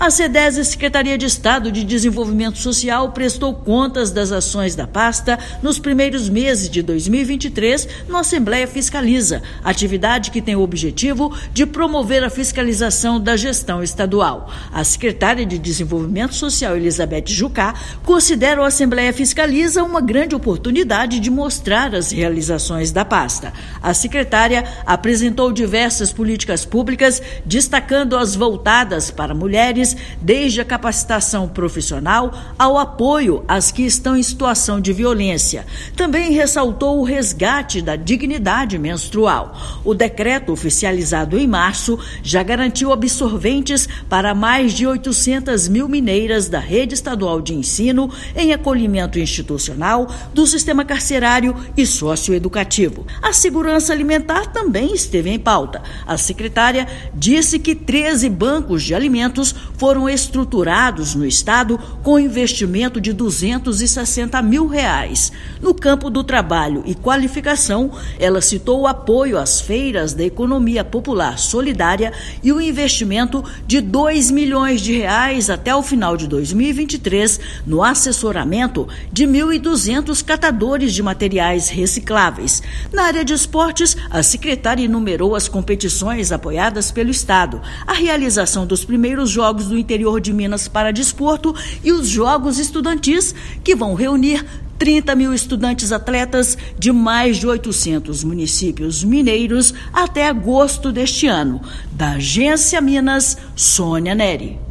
A SEDESE, Secretaria de Estado de Desenvolvimento Social, prestou contas das ações da pasta nos primeiros meses de 2023 no Assembleia Fiscaliza, atividade que tem o objetivo de promover a fiscalização da gestão estadual. A secretária de Desenvolvimento Social, Elizabeth Jucá, considera o Assembleia Fiscaliza uma grande oportunidade de mostrar as realizações da pasta. A secretária apresentou diversas políticas públicas, destacando as voltadas para mulheres, desde a capacitação profissional ao apoio às que estão em situação de violência. Também ressaltou o resgate da dignidade menstrual. O decreto oficializado em março já garantiu absorventes para mais de 800 mil mineiras da rede estadual de ensino em acolhimento institucional, do sistema carcerário e socioeducativo. A segurança alimentar também esteve em pauta. A secretária disse que 13 bancos de alimentos foram estruturados no estado com investimento de R$260 mil. No campo do trabalho e qualificação, ela citou o apoio às feiras da economia popular solidária e o investimento de R$2 milhões até o final de 2023 no assessoramento de 1.200 catadores de materiais recicláveis. Na área de esportes, a secretária enumerou as competições apoiadas pelo estado, a realização dos primeiros Jogos do Interior de Minas para Desporto e os Jogos Estudantis, que vão reunir 30 mil estudantes atletas de mais de 800 municípios mineiros até agosto deste ano. Da Agência Minas, Sônia Neri.